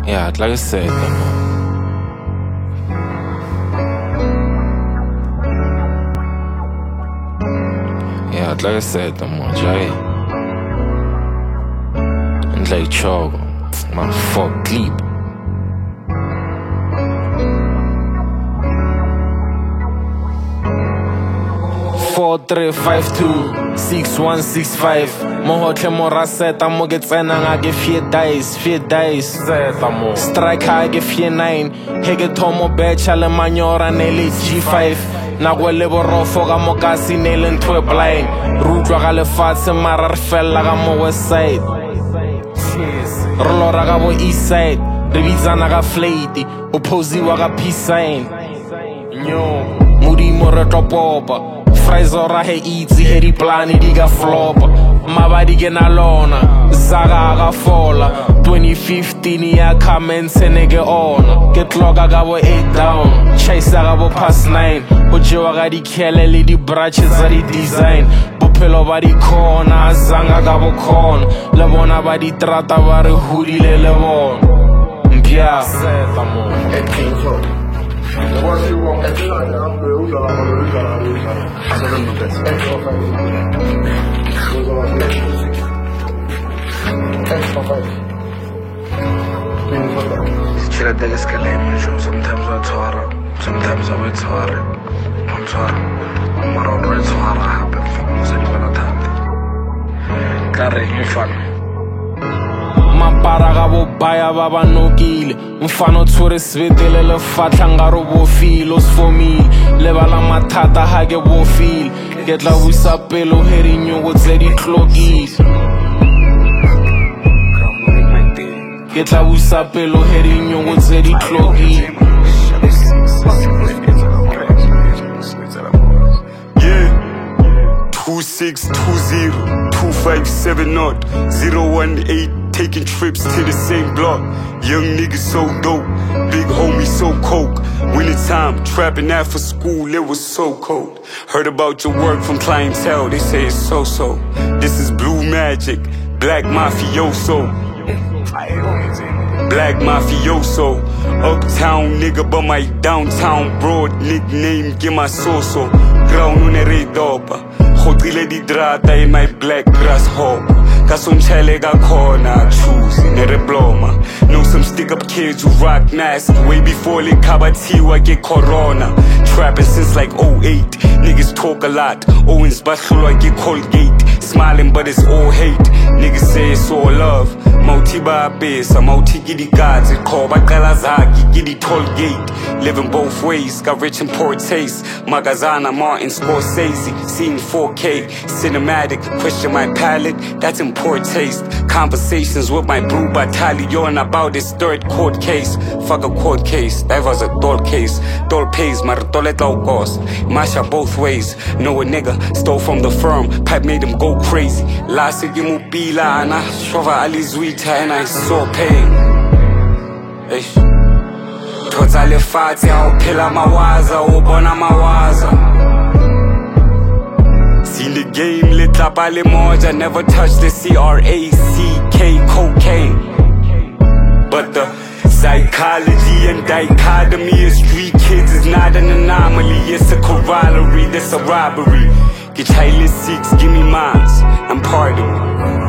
Yeah, like I said, yeah, like I said, Jay. And like Chogo, my fuck sleep. 4352-6165 Mohotle moraseta mo ke tsena nga ke fear dice Strike ha ke fear 9 Heke thomo betcha le manyora nele G5 Nako le borofo ka mo kasi nele ntwe blind Rutwa ka lefatshe mara re fella ka mo west side Re lora ka bo east side Re bitsana ka flatey O posiwa ka peace sign Modimo re topopa Fraizora he easy he di plani di ka flopa Mabadi ke na lona Zaga ka fola 2015 ya commence neke ona Ke tloka ka bo 8 down Chase ka bo past 9 Ho jewa ka di kele le di branches za di design Bophelo ba di khona Zanga ka bo khona Le bona ba di trata ba re hudile le bona Mpia Sometimes I tore up, sometimes I will tore it. I'm tore, I'm already tore. I have been from City when I tapped. Carry you fun. Mapara ga bo baya ba ba nokile Mfano tshwere svetele le fatla ngaro bo feel for me Le bala mathata ha ke bo feel Ke tla busa pelo heri nyongo tse di tlokile Ke tla busa pelo heri nyongo tse di tlokile Yeah 2620-257-018 Taking trips to the same block. Young niggas so dope, big homie so coke. Winter time, trapping out for school, it was so cold. Heard about your work from clientele, they say it's so-so. This is blue magic, black mafioso. Black mafioso. Uptown nigga, but my downtown broad nickname, give my so-so. Ground on the redopa. Khotile di drata in my black grasshopper. Got some chale got corner, choose nere bloma. Know some stick up kids who rock masks way before they kabatiwa get corona. Trapping since like 08, niggas talk a lot. Owens Bashul I get Colgate. Smiling but it's all hate. Niggas say it's all love. Mauti ba besa, mauti gidi gods. It call by Kalazaki, gidi toll gate. Living both ways, got rich and poor taste. Magazana, Martin, Scorsese, seeing 4K, cinematic. Question my palate, that's in poor taste. Conversations with my bro battalion about this third court case. Fuck a court case, that was a doll case. Doll pays, martolet low cost. Masha both ways. Know a nigga stole from the firm, pipe made him go crazy. Last year, you bila, and I shova alizuita, and I saw pain. Hey. Toza le fati, I'll pilla mawaza, ubona mawaza. Seen the game lit up ale moja, never touched the CRACK cocaine. But the psychology and dichotomy of street kids is not an anomaly, it's a corollary, that's a robbery. Get Haile 6, give me mines, I'm part of it.